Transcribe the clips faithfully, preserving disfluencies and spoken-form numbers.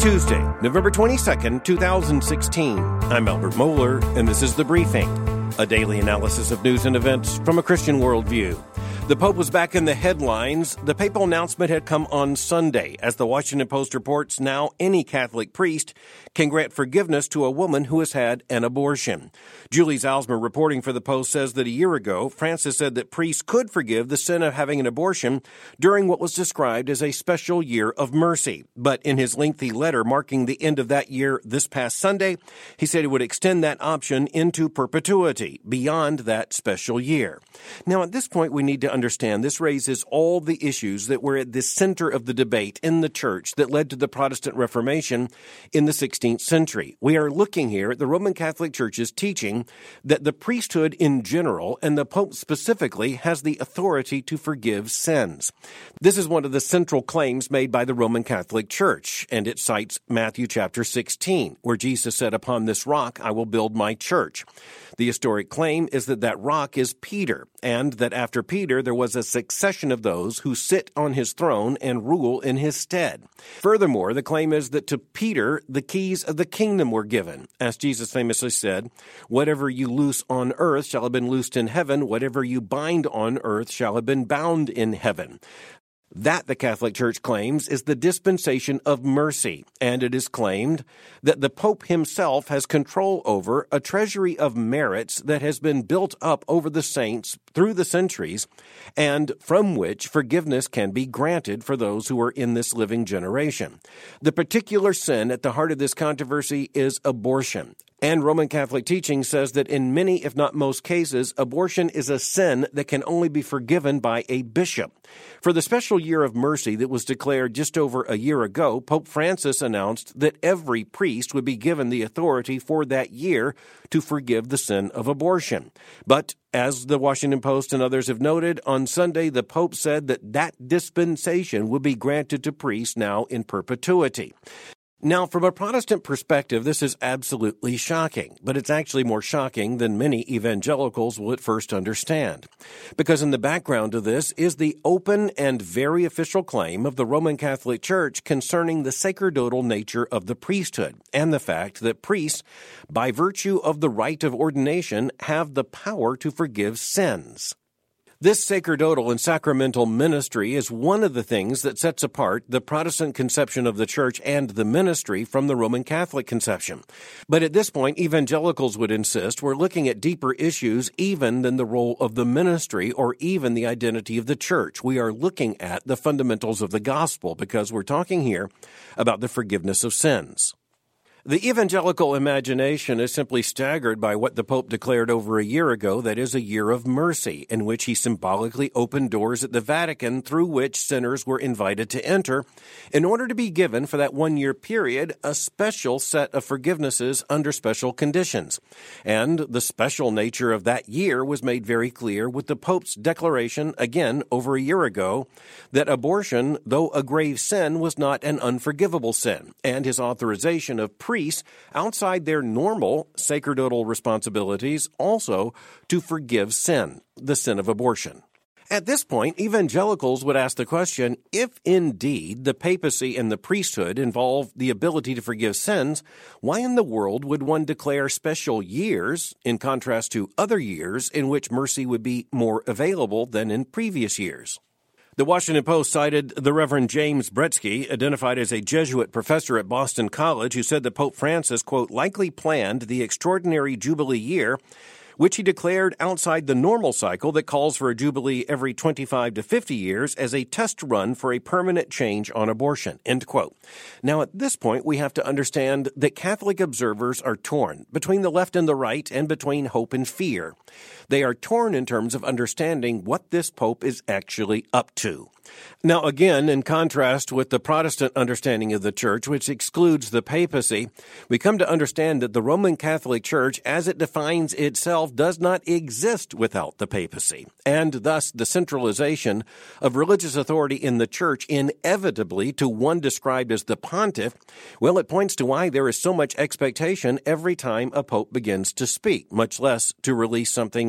Tuesday, November twenty-second, twenty sixteen. I'm Albert Moeller, and this is The Briefing, a daily analysis of news and events from a Christian worldview. The Pope was back in the headlines. The papal announcement had come on Sunday. As the Washington Post reports, now any Catholic priest can grant forgiveness to a woman who has had an abortion. Julie Zalzmer, reporting for the Post, says that a year ago, Francis said that priests could forgive the sin of having an abortion during what was described as a special year of mercy. But in his lengthy letter marking the end of that year this past Sunday, he said he would extend that option into perpetuity, beyond that special year. Now, at this point, we need to understand this raises all the issues that were at the center of the debate in the church that led to the Protestant Reformation in the sixteenth century. We are looking here at the Roman Catholic Church's teaching that the priesthood in general, and the Pope specifically, has the authority to forgive sins. This is one of the central claims made by the Roman Catholic Church, and it cites Matthew chapter sixteen, where Jesus said, "Upon this rock I will build my church." The historic claim is that that rock is Peter, and that after Peter there was a succession of those who sit on his throne and rule in his stead. Furthermore, the claim is that to Peter the keys of the kingdom were given. As Jesus famously said, "Whatever you loose on earth shall have been loosed in heaven, whatever you bind on earth shall have been bound in heaven." That, the Catholic Church claims, is the dispensation of mercy, and it is claimed that the Pope himself has control over a treasury of merits that has been built up over the saints through the centuries, and from which forgiveness can be granted for those who are in this living generation. The particular sin at the heart of this controversy is abortion. And Roman Catholic teaching says that in many, if not most cases, abortion is a sin that can only be forgiven by a bishop. For the special year of mercy that was declared just over a year ago, Pope Francis announced that every priest would be given the authority for that year to forgive the sin of abortion. But as the Washington Post and others have noted, on Sunday the Pope said that that dispensation would be granted to priests now in perpetuity. Now, from a Protestant perspective, this is absolutely shocking, but it's actually more shocking than many evangelicals will at first understand. Because in the background of this is the open and very official claim of the Roman Catholic Church concerning the sacerdotal nature of the priesthood, and the fact that priests, by virtue of the rite of ordination, have the power to forgive sins. This sacerdotal and sacramental ministry is one of the things that sets apart the Protestant conception of the church and the ministry from the Roman Catholic conception. But at this point, evangelicals would insist we're looking at deeper issues even than the role of the ministry or even the identity of the church. We are looking at the fundamentals of the gospel because we're talking here about the forgiveness of sins. The evangelical imagination is simply staggered by what the Pope declared over a year ago, that is a year of mercy, in which he symbolically opened doors at the Vatican through which sinners were invited to enter in order to be given, for that one-year period, a special set of forgivenesses under special conditions. And the special nature of that year was made very clear with the Pope's declaration, again over a year ago, that abortion, though a grave sin, was not an unforgivable sin, and his authorization of priests outside their normal sacerdotal responsibilities also to forgive sin, the sin of abortion. At this point, evangelicals would ask the question, if indeed the papacy and the priesthood involve the ability to forgive sins, why in the world would one declare special years in contrast to other years in which mercy would be more available than in previous years? The Washington Post cited the Reverend James Bretsky, identified as a Jesuit professor at Boston College, who said that Pope Francis, quote, likely planned the extraordinary Jubilee year, which he declared outside the normal cycle that calls for a Jubilee every twenty-five to fifty years, as a test run for a permanent change on abortion, end quote. Now, at this point, we have to understand that Catholic observers are torn between the left and the right and between hope and fear. They are torn in terms of understanding what this Pope is actually up to. Now, again, in contrast with the Protestant understanding of the Church, which excludes the papacy, we come to understand that the Roman Catholic Church, as it defines itself, does not exist without the papacy, and thus the centralization of religious authority in the Church inevitably to one described as the pontiff, well, it points to why there is so much expectation every time a pope begins to speak, much less to release something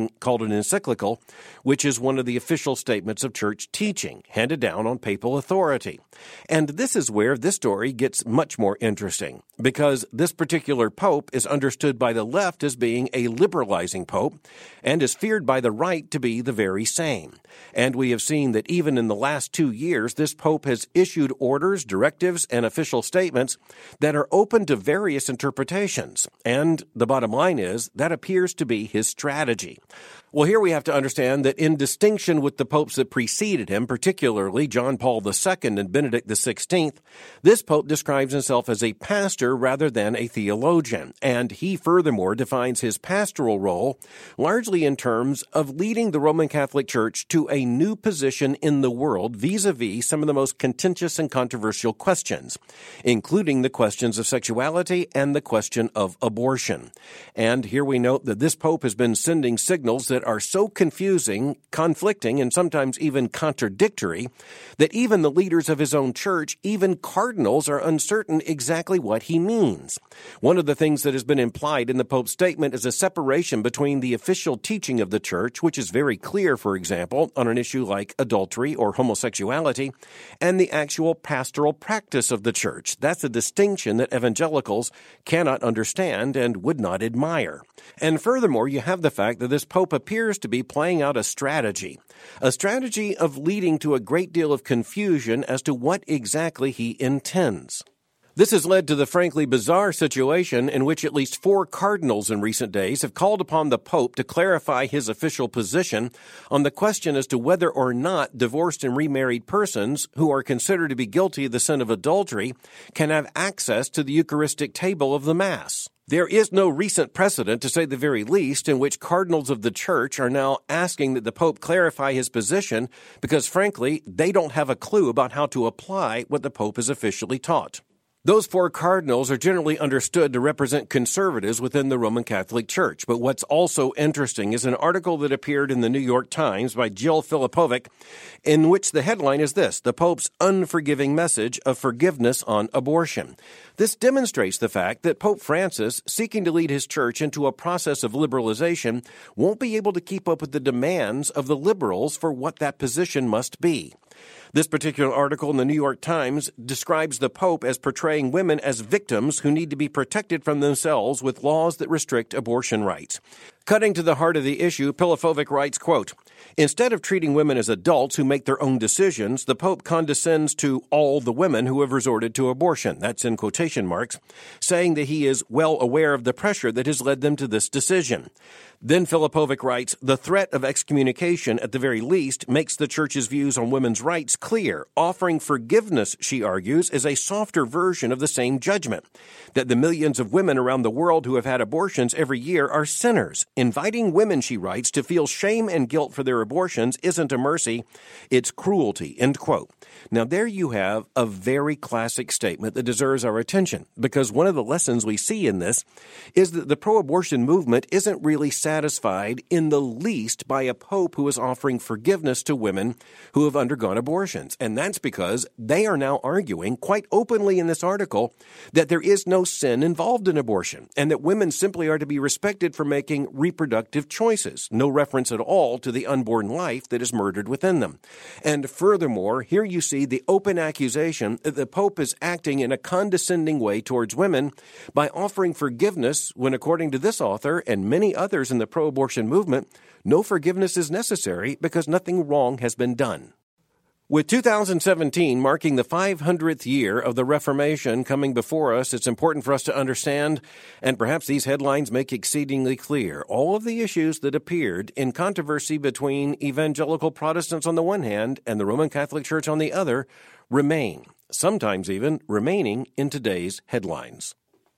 something called an encyclical, which is one of the official statements of church teaching, handed down on papal authority. And this is where this story gets much more interesting, because this particular pope is understood by the left as being a liberalizing pope, and is feared by the right to be the very same. And we have seen that even in the last two years, this pope has issued orders, directives, and official statements that are open to various interpretations. And the bottom line is, that appears to be his strategy. Well, here we have to understand that in distinction with the popes that preceded him, particularly John Paul the Second and Benedict the Sixteenth, this pope describes himself as a pastor rather than a theologian, and he furthermore defines his pastoral role largely in terms of leading the Roman Catholic Church to a new position in the world vis-a-vis some of the most contentious and controversial questions, including the questions of sexuality and the question of abortion. And here we note that this pope has been sending signals that are so confusing, conflicting, and sometimes even contradictory that even the leaders of his own church, even cardinals, are uncertain exactly what he means. One of the things that has been implied in the Pope's statement is a separation between the official teaching of the church, which is very clear, for example, on an issue like adultery or homosexuality, and the actual pastoral practice of the church. That's a distinction that evangelicals cannot understand and would not admire. And furthermore, you have the fact that this Pope appears to be playing out a strategy, a strategy of leading to a great deal of confusion as to what exactly he intends. This has led to the frankly bizarre situation in which at least four cardinals in recent days have called upon the Pope to clarify his official position on the question as to whether or not divorced and remarried persons who are considered to be guilty of the sin of adultery can have access to the Eucharistic table of the Mass. There is no recent precedent, to say the very least, in which cardinals of the Church are now asking that the Pope clarify his position because, frankly, they don't have a clue about how to apply what the Pope has officially taught. Those four cardinals are generally understood to represent conservatives within the Roman Catholic Church. But what's also interesting is an article that appeared in the New York Times by Jill Filipovic, in which the headline is this: the Pope's unforgiving message of forgiveness on abortion. This demonstrates the fact that Pope Francis, seeking to lead his church into a process of liberalization, won't be able to keep up with the demands of the liberals for what that position must be. This particular article in the New York Times describes the Pope as portraying women as victims who need to be protected from themselves with laws that restrict abortion rights. Cutting to the heart of the issue, Filipovic writes, quote, "Instead of treating women as adults who make their own decisions, the Pope condescends to all the women who have resorted to abortion," that's in quotation marks, saying that he is well aware of the pressure that has led them to this decision. Then Filipovic writes, "The threat of excommunication, at the very least, makes the Church's views on women's rights clear. Offering forgiveness," she argues, "is a softer version of the same judgment. That the millions of women around the world who have had abortions every year are sinners. Inviting women," she writes, "to feel shame and guilt for their abortions isn't a mercy, it's cruelty," end quote. Now there you have a very classic statement that deserves our attention, because one of the lessons we see in this is that the pro-abortion movement isn't really satisfied in the least by a pope who is offering forgiveness to women who have undergone abortions. And that's because they are now arguing quite openly in this article that there is no sin involved in abortion, and that women simply are to be respected for making reproductive choices, no reference at all to the unborn life that is murdered within them. And furthermore, here you see the open accusation that the Pope is acting in a condescending way towards women by offering forgiveness when, according to this author and many others in the pro-abortion movement, no forgiveness is necessary because nothing wrong has been done. With two thousand seventeen marking the five hundredth year of the Reformation coming before us, it's important for us to understand, and perhaps these headlines make exceedingly clear, all of the issues that appeared in controversy between evangelical Protestants on the one hand and the Roman Catholic Church on the other remain, sometimes even remaining in today's headlines.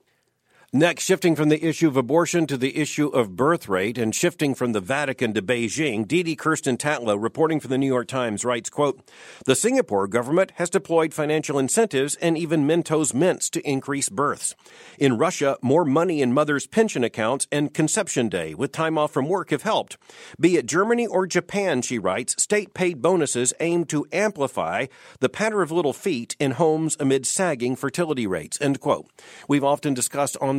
Next, shifting from the issue of abortion to the issue of birth rate, and shifting from the Vatican to Beijing, Didi Kirsten Tatlow, reporting for the New York Times, writes, quote, "The Singapore government has deployed financial incentives and even Mentos mints to increase births. In Russia, more money in mothers' pension accounts and conception day with time off from work have helped. Be it Germany or Japan," she writes, "state-paid bonuses aim to amplify the patter of little feet in homes amid sagging fertility rates," end quote. We've often discussed on the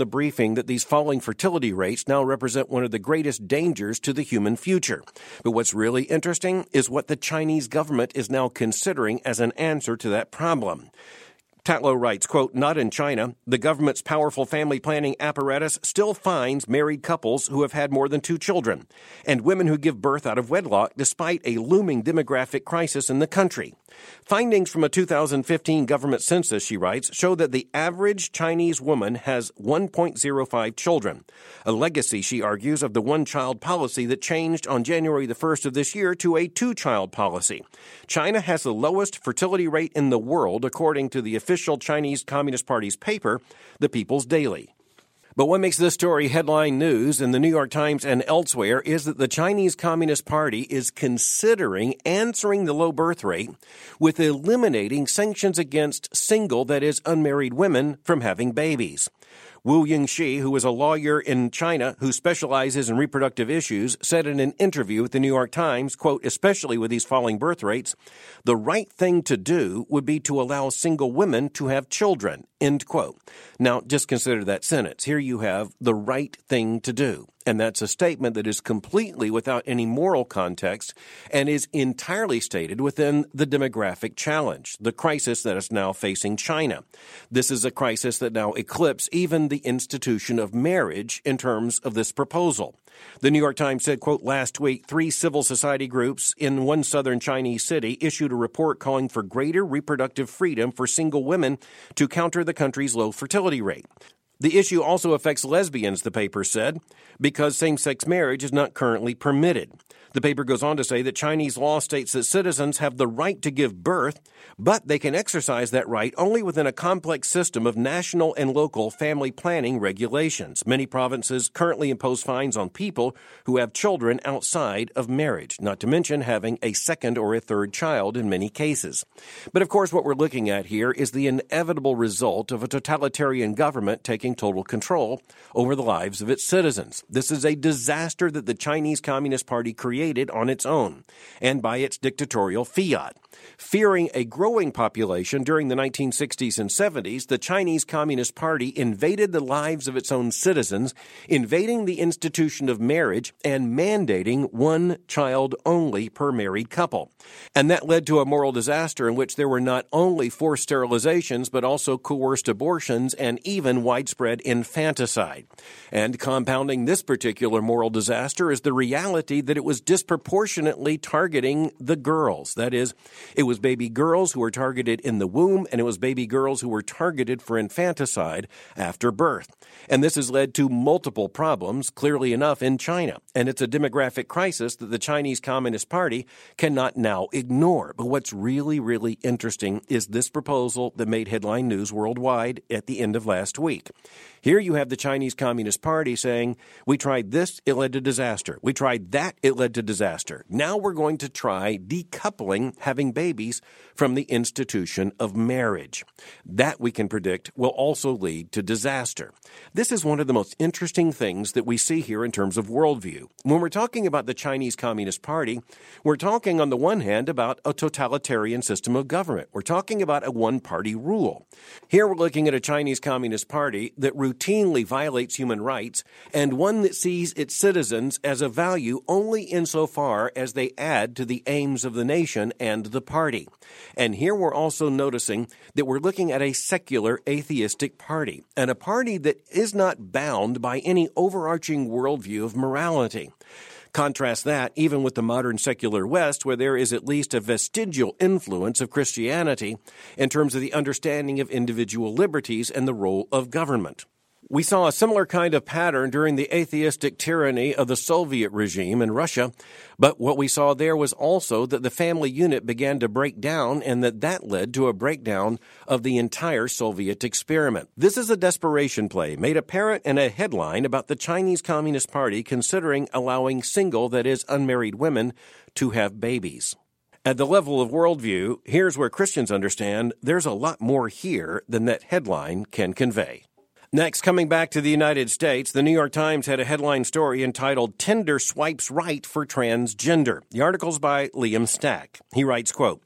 the briefing that these falling fertility rates now represent one of the greatest dangers to the human future. But what's really interesting is what the Chinese government is now considering as an answer to that problem. Tatlow writes, quote, "Not in China. The government's powerful family planning apparatus still finds married couples who have had more than two children and women who give birth out of wedlock despite a looming demographic crisis in the country. Findings from a two thousand fifteen government census," she writes, "show that the average Chinese woman has one point zero five children, a legacy, she argues, of the one-child policy that changed on January the first of this year to a two-child policy. China has the lowest fertility rate in the world, according to the official Chinese Communist Party's paper, The People's Daily." But what makes this story headline news in the New York Times and elsewhere is that the Chinese Communist Party is considering answering the low birth rate with eliminating sanctions against single, that is, unmarried women from having babies. Wu Yingxi, who is a lawyer in China who specializes in reproductive issues, said in an interview with the New York Times, quote, "Especially with these falling birth rates, the right thing to do would be to allow single women to have children," end quote. Now, just consider that sentence. Here you have the right thing to do. And that's a statement that is completely without any moral context and is entirely stated within the demographic challenge, the crisis that is now facing China. This is a crisis that now eclipses even the institution of marriage in terms of this proposal. The New York Times said, quote, "Last week, three civil society groups in one southern Chinese city issued a report calling for greater reproductive freedom for single women to counter the country's low fertility rate. The issue also affects lesbians," the paper said, because same-sex marriage is not currently permitted. The paper goes on to say that Chinese law states that citizens have the right to give birth, but they can exercise that right only within a complex system of national and local family planning regulations. Many provinces currently impose fines on people who have children outside of marriage, not to mention having a second or a third child in many cases. But of course, what we're looking at here is the inevitable result of a totalitarian government taking total control over the lives of its citizens. This is a disaster that the Chinese Communist Party created on its own and by its dictatorial fiat. Fearing a growing population during the nineteen sixties and seventies, the Chinese Communist Party invaded the lives of its own citizens, invading the institution of marriage and mandating one child only per married couple. And that led to a moral disaster in which there were not only forced sterilizations, but also coerced abortions and even widespread infanticide. And compounding this particular moral disaster is the reality that it was disproportionately targeting the girls. That is, it was baby girls who were targeted in the womb, and it was baby girls who were targeted for infanticide after birth. And this has led to multiple problems, clearly enough, in China. And it's a demographic crisis that the Chinese Communist Party cannot now ignore. But what's really, really interesting is this proposal that made headline news worldwide at the end of last week. Here you have the Chinese Communist Party saying, we tried this, it led to disaster. We tried that, it led to disaster. Now we're going to try decoupling having babies from the institution of marriage. That, we can predict, will also lead to disaster. This is one of the most interesting things that we see here in terms of worldview. When we're talking about the Chinese Communist Party, we're talking on the one hand about a totalitarian system of government. We're talking about a one-party rule. Here we're looking at a Chinese Communist Party that routinely violates human rights and one that sees its citizens as a value only insofar as they add to the aims of the nation and the party. And here we're also noticing that we're looking at a secular atheistic party, and a party that is not bound by any overarching worldview of morality. Contrast that even with the modern secular West, where there is at least a vestigial influence of Christianity in terms of the understanding of individual liberties and the role of government. We saw a similar kind of pattern during the atheistic tyranny of the Soviet regime in Russia, but what we saw there was also that the family unit began to break down, and that that led to a breakdown of the entire Soviet experiment. This is a desperation play made apparent in a headline about the Chinese Communist Party considering allowing single, that is, unmarried women to have babies. At the level of worldview, here's where Christians understand there's a lot more here than that headline can convey. Next, coming back to the United States, the New York Times had a headline story entitled, "Tinder Swipes Right for Transgender." The article's by Liam Stack. He writes, quote,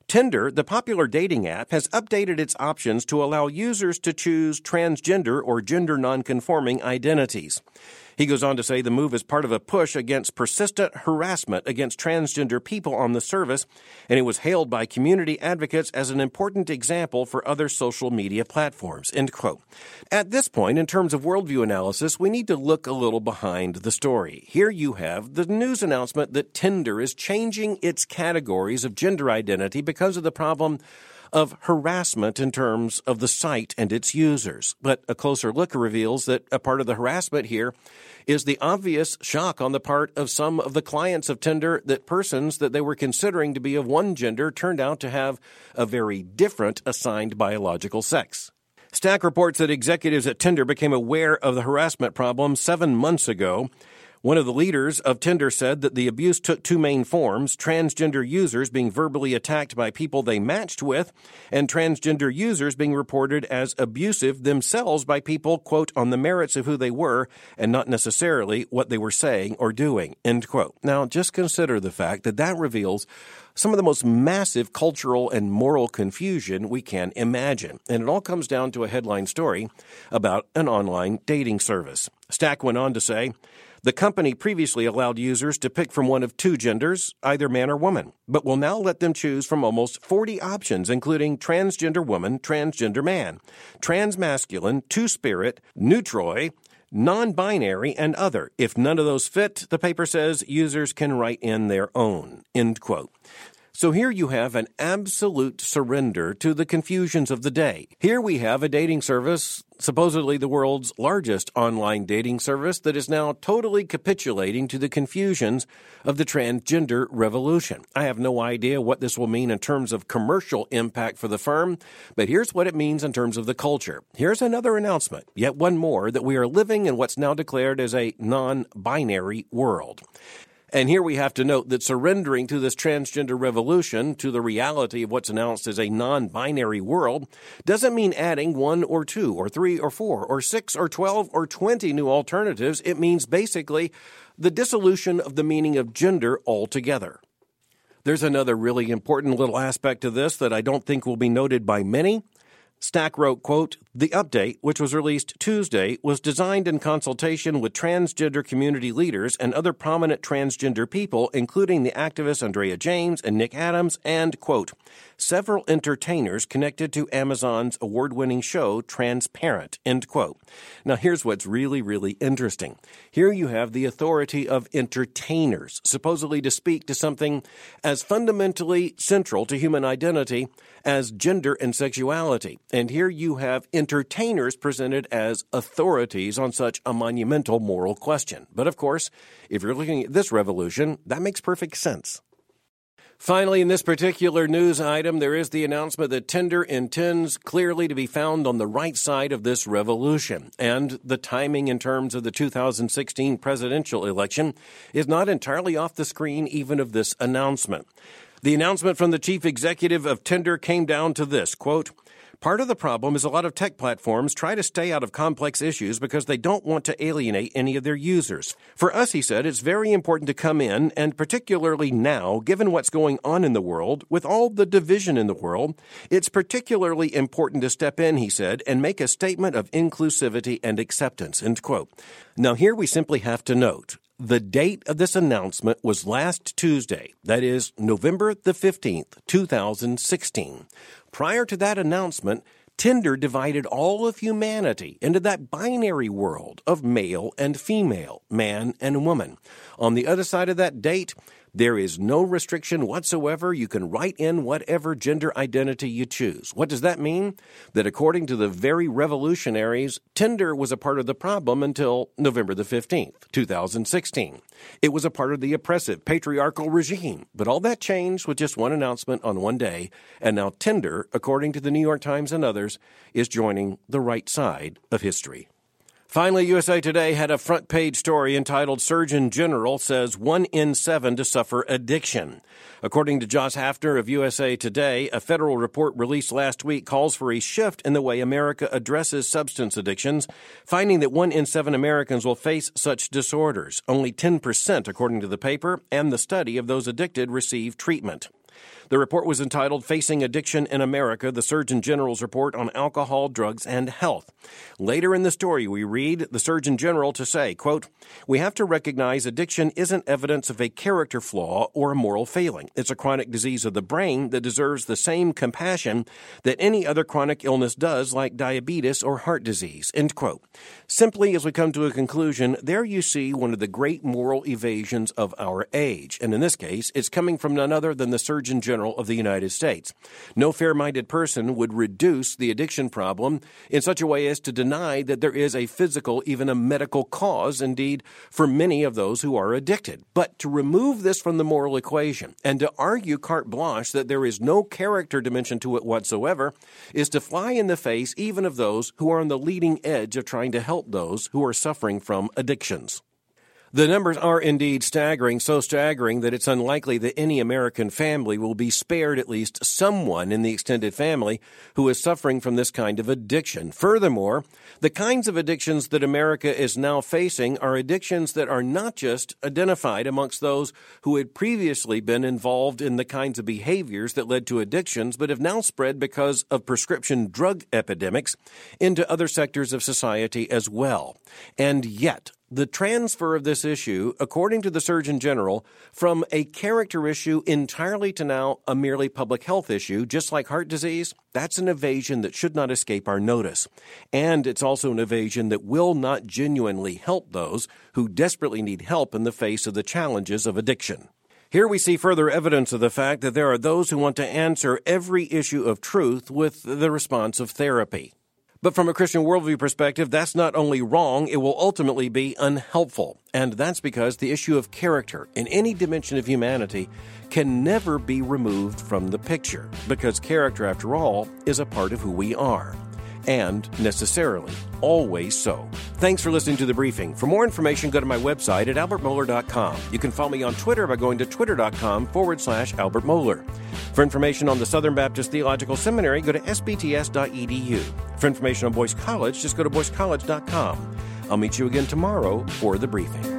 Tinder, the popular dating app, has updated its options to allow users to choose transgender or gender nonconforming identities. He goes on to say the move is part of a push against persistent harassment against transgender people on the service, and it was hailed by community advocates as an important example for other social media platforms, end quote. At this point, in terms of worldview analysis, we need to look a little behind the story. Here you have the news announcement that Tinder is changing its categories of gender identity because of the problem of harassment in terms of the site and its users. But a closer look reveals that a part of the harassment here is the obvious shock on the part of some of the clients of Tinder that persons that they were considering to be of one gender turned out to have a very different assigned biological sex. Stack reports that executives at Tinder became aware of the harassment problem seven months ago. One of the leaders of Tinder said that the abuse took two main forms: transgender users being verbally attacked by people they matched with, and transgender users being reported as abusive themselves by people, quote, on the merits of who they were and not necessarily what they were saying or doing, end quote. Now, just consider the fact that that reveals some of the most massive cultural and moral confusion we can imagine. And it all comes down to a headline story about an online dating service. Stack went on to say, the company previously allowed users to pick from one of two genders, either man or woman, but will now let them choose from almost forty options, including transgender woman, transgender man, transmasculine, two-spirit, neutroi, non-binary, and other. If none of those fit, the paper says users can write in their own, end quote. So here you have an absolute surrender to the confusions of the day. Here we have a dating service, supposedly the world's largest online dating service, that is now totally capitulating to the confusions of the transgender revolution. I have no idea what this will mean in terms of commercial impact for the firm, but here's what it means in terms of the culture. Here's another announcement, yet one more, that we are living in what's now declared as a non-binary world. And here we have to note that surrendering to this transgender revolution, to the reality of what's announced as a non-binary world, doesn't mean adding one or two or three or four or six or twelve or twenty new alternatives. It means basically the dissolution of the meaning of gender altogether. There's another really important little aspect to this that I don't think will be noted by many. Stack wrote, quote, the update, which was released Tuesday, was designed in consultation with transgender community leaders and other prominent transgender people, including the activists Andrea James and Nick Adams and, quote, several entertainers connected to Amazon's award-winning show Transparent, end quote. Now, here's what's really, really interesting. Here you have the authority of entertainers, supposedly to speak to something as fundamentally central to human identity as gender and sexuality. And here you have entertainers presented as authorities on such a monumental moral question. But of course, if you're looking at this revolution, that makes perfect sense. Finally, in this particular news item, there is the announcement that Tinder intends clearly to be found on the right side of this revolution. And the timing in terms of the two thousand sixteen presidential election is not entirely off the screen even of this announcement. The announcement from the chief executive of Tinder came down to this, quote, part of the problem is a lot of tech platforms try to stay out of complex issues because they don't want to alienate any of their users. For us, he said, it's very important to come in, and particularly now, given what's going on in the world, with all the division in the world, it's particularly important to step in, he said, and make a statement of inclusivity and acceptance, end quote. Now, here we simply have to note, the date of this announcement was last Tuesday, that is November the fifteenth, two thousand sixteen. Prior to that announcement, Tinder divided all of humanity into that binary world of male and female, man and woman. On the other side of that date, there is no restriction whatsoever. You can write in whatever gender identity you choose. What does that mean? That according to the very revolutionaries, Tinder was a part of the problem until November the fifteenth, two thousand sixteen. It was a part of the oppressive, patriarchal regime. But all that changed with just one announcement on one day. And now Tinder, according to the New York Times and others, is joining the right side of history. Finally, U S A Today had a front-page story entitled Surgeon General Says One in Seven to Suffer Addiction. According to Josh Hafner of U S A Today, a federal report released last week calls for a shift in the way America addresses substance addictions, finding that one in seven Americans will face such disorders. Only ten percent, according to the paper, and the study of those addicted receive treatment. The report was entitled Facing Addiction in America, the Surgeon General's Report on Alcohol, Drugs, and Health. Later in the story, we read the Surgeon General to say, quote, "We have to recognize addiction isn't evidence of a character flaw or a moral failing. It's a chronic disease of the brain that deserves the same compassion that any other chronic illness does, like diabetes or heart disease," end quote. Simply, as we come to a conclusion, there you see one of the great moral evasions of our age. And in this case, it's coming from none other than the Surgeon General of the United States. No fair-minded person would reduce the addiction problem in such a way as to deny that there is a physical, even a medical cause, indeed, for many of those who are addicted. But to remove this from the moral equation and to argue carte blanche that there is no character dimension to it whatsoever is to fly in the face even of those who are on the leading edge of trying to help those who are suffering from addictions. The numbers are indeed staggering, so staggering that it's unlikely that any American family will be spared at least someone in the extended family who is suffering from this kind of addiction. Furthermore, the kinds of addictions that America is now facing are addictions that are not just identified amongst those who had previously been involved in the kinds of behaviors that led to addictions, but have now spread because of prescription drug epidemics into other sectors of society as well. And yet, the transfer of this issue, according to the Surgeon General, from a character issue entirely to now a merely public health issue, just like heart disease, that's an evasion that should not escape our notice. And it's also an evasion that will not genuinely help those who desperately need help in the face of the challenges of addiction. Here we see further evidence of the fact that there are those who want to answer every issue of truth with the response of therapy. But from a Christian worldview perspective, that's not only wrong, it will ultimately be unhelpful. And that's because the issue of character in any dimension of humanity can never be removed from the picture, because character, after all, is a part of who we are. And necessarily, always so. Thanks for listening to The Briefing. For more information, go to my website at albert mohler dot com. You can follow me on Twitter by going to twitter.com forward slash Albert Mohler. For information on the Southern Baptist Theological Seminary, go to s b t s dot e d u. For information on Boyce College, just go to boyce college dot com. I'll meet you again tomorrow for The Briefing.